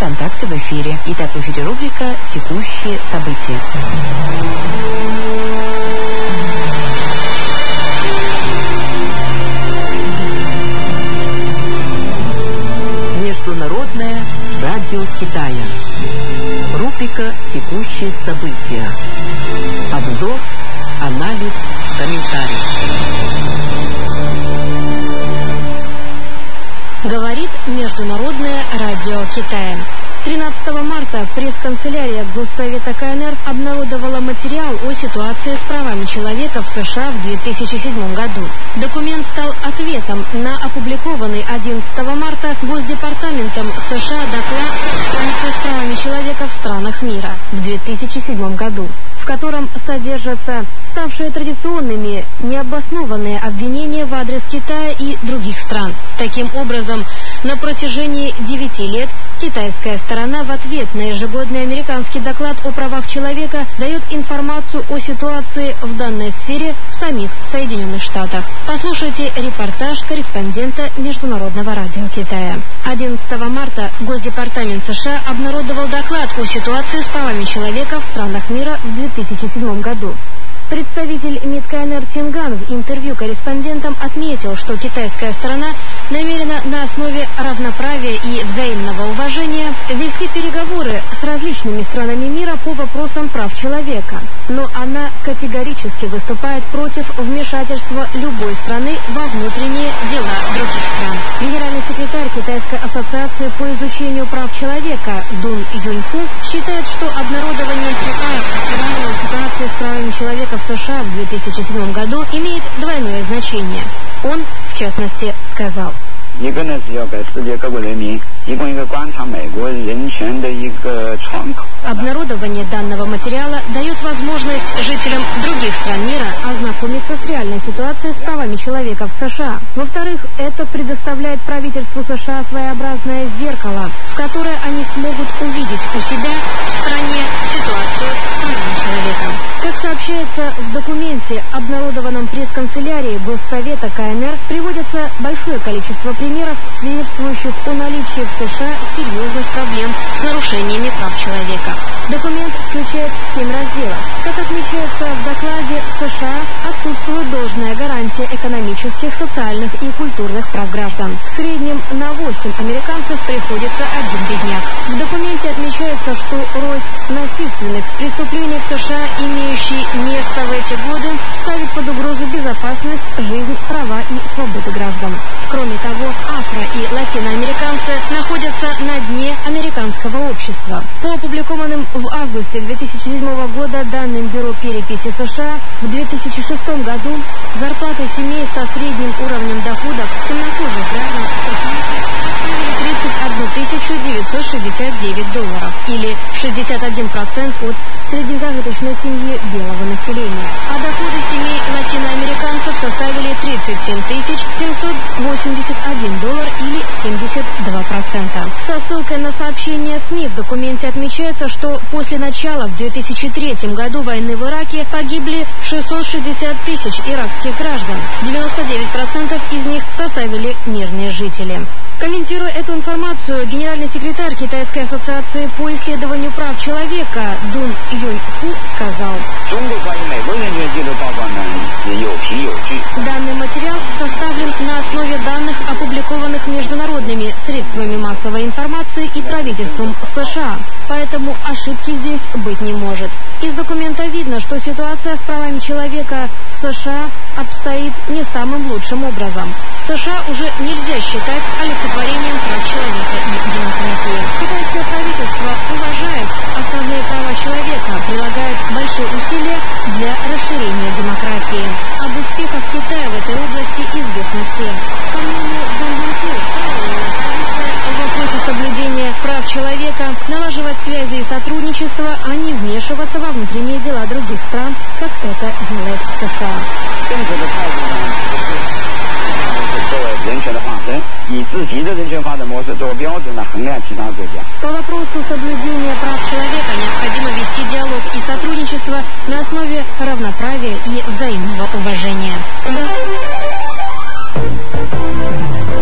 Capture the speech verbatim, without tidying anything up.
контакты в эфире. Итак, в эфире рубрика «Текущие события». Международное радио Китая. Рубрика «Текущие события». Обзор, анализ, комментарий. Говорит Международное радио Китая. тринадцатого марта пресс-канцелярия Госсовета КНР обнародовала материал о ситуации с правами человека в США в две тысячи седьмом году. Документ стал ответом на опубликованный одиннадцатого марта Госдепартаментом США доклад о ситуации с правами человека в странах мира в две тысячи седьмом году, в котором содержатся ставшие традиционными необоснованные обвинения в адрес Китая и других стран. Таким образом, на протяжении девяти лет китайская сторона в ответ на ежегодный американский доклад о правах человека дает информацию о ситуации в данной сфере в самих Соединенных Штатах. Послушайте репортаж корреспондента Международного радио Китая. одиннадцатого марта Госдепартамент США обнародовал доклад о ситуации с правами человека в странах мира в две тысячи седьмом году. Представитель МИД КНР Тинган в интервью корреспондентам отметил, что китайская сторона намерена на основе равноправия и взаимного уважения вести переговоры с различными странами мира по вопросам прав человека. Но она категорически выступает против вмешательства любой страны во внутренние дела других стран. Генеральный секретарь Китайской ассоциации по изучению прав человека Дун Юньху считает, что обнародование приказа о ситуации с правами человека в США в две тысячи седьмом году имеет двойное значение. Он, в частности, сказал: обнародование данного материала дает возможность жителям других стран мира ознакомиться с реальной ситуацией с правами человека в США. Во-вторых, это предоставляет правительству США своеобразное зеркало, в которое они смогут увидеть у себя в стране ситуацию с правами человека. Как сообщается в документе, обнародованном пресс-канцелярией Госсовета КНР, приводится большое количество примеров, свидетельствующих о наличии в США серьезных проблем с нарушениями прав человека. Документ включает семь разделов. Как отмечается в докладе, в США отсутствует должная гарантия экономических, социальных и культурных прав граждан. В среднем на восемь американцев приходится один бедняк. В документе отмечается, что рост насильственных преступлений в США, имеющий место в эти годы, ставит под угрозу безопасность, жизнь, права и свободы граждан. Кроме того, афро- и латиноамериканцы находятся на дне американского общества. По опубликованным в августе две тысячи седьмого года данным Бюро переписи США, в две тысячи шестом году зарплаты семей со средним уровнем доходов темнокожих граждан составили тридцать одну тысячу девятьсот шестьдесят девять долларов, или шестьдесят один процент от среднезажиточной семьи белого населения. А доходы семей латиноамериканцев составили тридцать семь тысяч семьсот восемьдесят один доллар, или семьдесят два процента. Со ссылкой на сообщение СМИ в документе отмечается, что после начала в две тысячи третьем году войны в Ираке погибли шестьсот шестьдесят тысяч иракских граждан. девяносто девять процентов из них составили мирные жители. Комментируя эту информацию, генеральный секретарь Китайской ассоциации по исследованию прав человека Дун Юньху сказал: данный материал составлен на основе данных, опубликованных международными средствами массовой информации и правительством США, поэтому ошибки здесь быть не может. Из документа видно, что ситуация с правами человека в США обстоит не самым лучшим образом. США уже нельзя считать олицетворением прав человека и демократии. Китайское правительство уважает основные права человека, прилагает большие усилия для расширения демократии. Об успехах Китая в этой области известно всем. По мнению Дун Юньху, в вопросе соблюдения прав человека налаживать связи и сотрудничество, а не вмешиваться во внутренние дела других стран, как это делает США. 作为人权的化身，以自己的人权发展模式作为标准来衡量其他国家。 По вопросу соблюдения прав человека необходимо вести диалог и сотрудничество на основе равноправия и взаимного уважения.